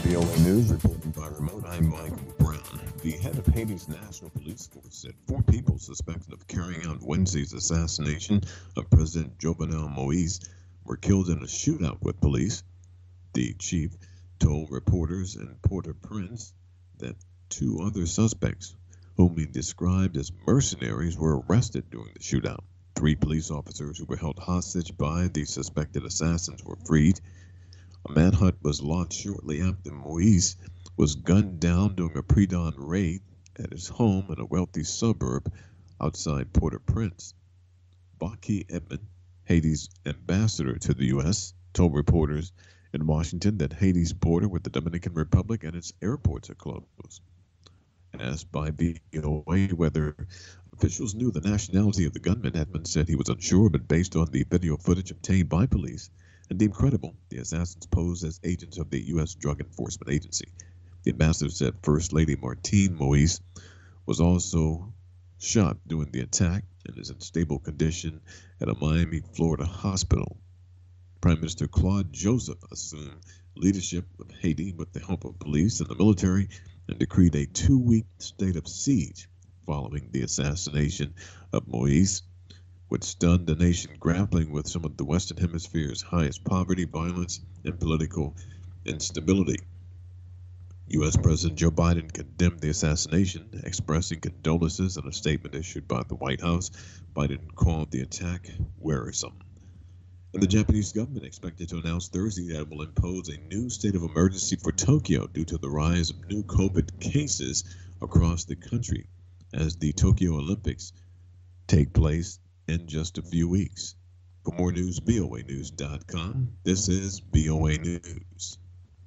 VOA News reporting by remote. I'm Michael Brown. The head of Haiti's National Police Force said 4 people suspected of carrying out Wednesday's assassination of President Jovenel Moise were killed in a shootout with police. The chief told reporters in Port-au-Prince that 2 other suspects, whom he described as mercenaries, were arrested during the shootout. 3 police officers who were held hostage by the suspected assassins were freed. A manhunt was launched shortly after Moise was gunned down during a pre-dawn raid at his home in a wealthy suburb outside Port-au-Prince. Baki Edmond, Haiti's ambassador to the U.S., told reporters in Washington that Haiti's border with the Dominican Republic and its airports are closed. Asked by VOA whether officials knew the nationality of the gunman, Edmond said he was unsure, but based on the video footage obtained by police and deemed credible, the assassins posed as agents of the U.S. Drug Enforcement Agency. The ambassador said First Lady Martine Moise was also shot during the attack and is in stable condition at a Miami, Florida hospital. Prime Minister Claude Joseph assumed leadership of Haiti with the help of police and the military and decreed a 2-week state of siege following the assassination of Moise, which stunned the nation grappling with some of the Western Hemisphere's highest poverty, violence, and political instability. U.S. President Joe Biden condemned the assassination, expressing condolences in a statement issued by the White House. Biden called the attack wearisome. And the Japanese government expected to announce Thursday that it will impose a new state of emergency for Tokyo due to the rise of new COVID cases across the country as the Tokyo Olympics take place in just a few weeks. For more news, voanews.com. This is VOA News.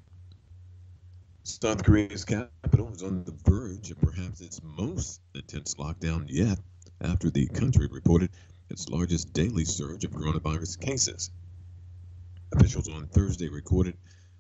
South Korea's capital is on the verge of perhaps its most intense lockdown yet after the country reported its largest daily surge of coronavirus cases. Officials on Thursday recorded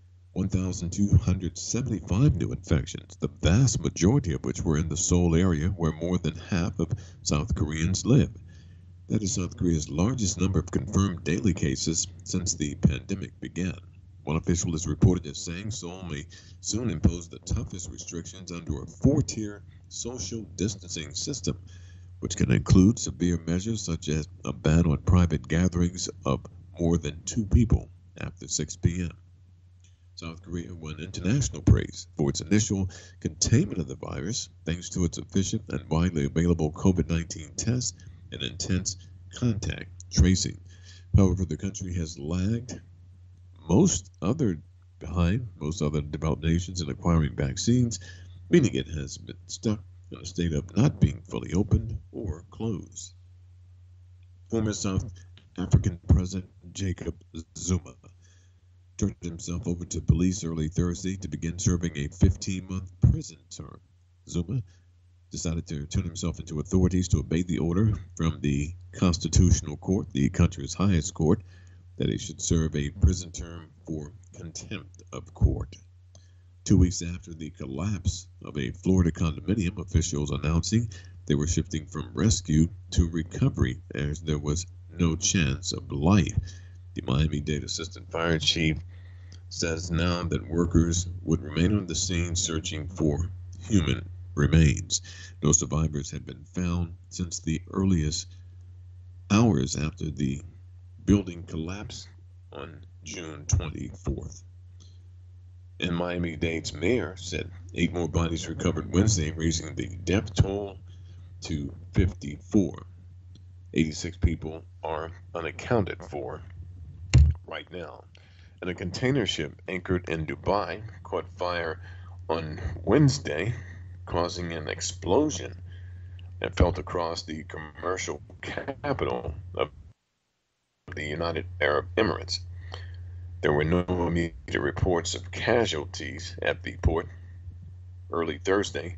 1,275 new infections, the vast majority of which were in the Seoul area where more than half of South Koreans live. That is South Korea's largest number of confirmed daily cases since the pandemic began. One official is reported as saying Seoul may soon impose the toughest restrictions under a 4-tier social distancing system, which can include severe measures such as a ban on private gatherings of more than 2 people after 6 p.m. South Korea won international praise for its initial containment of the virus, thanks to its efficient and widely available COVID-19 tests and intense contact tracing. However, the country has lagged most other developed nations in acquiring vaccines, meaning it has been stuck in a state of not being fully opened or closed. Former South African President Jacob Zuma turned himself over to police early Thursday to begin serving a 15-month prison term. Zuma decided to turn himself into authorities to obey the order from the Constitutional Court, the country's highest court, that he should serve a prison term for contempt of court. 2 weeks after the collapse of a Florida condominium, officials announcing they were shifting from rescue to recovery as there was no chance of life. The Miami-Dade Assistant Fire Chief says now that workers would remain on the scene searching for human remains. No survivors had been found since the earliest hours after the building collapsed on June 24th. And Miami-Dade's mayor said 8 more bodies recovered Wednesday, raising the death toll to 54. 86 people are unaccounted for right now. And a container ship anchored in Dubai caught fire on Wednesday, causing an explosion and felt across the commercial capital of the United Arab Emirates. There were no immediate reports of casualties at the port. Early Thursday,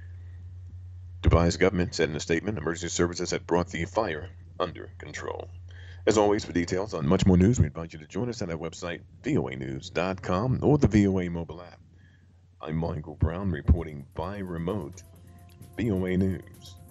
Dubai's government said in a statement emergency services had brought the fire under control. As always, for details on much more news, we invite you to join us at our website, voanews.com, or the VOA mobile app. I'm Michael Brown reporting by remote, VOA News.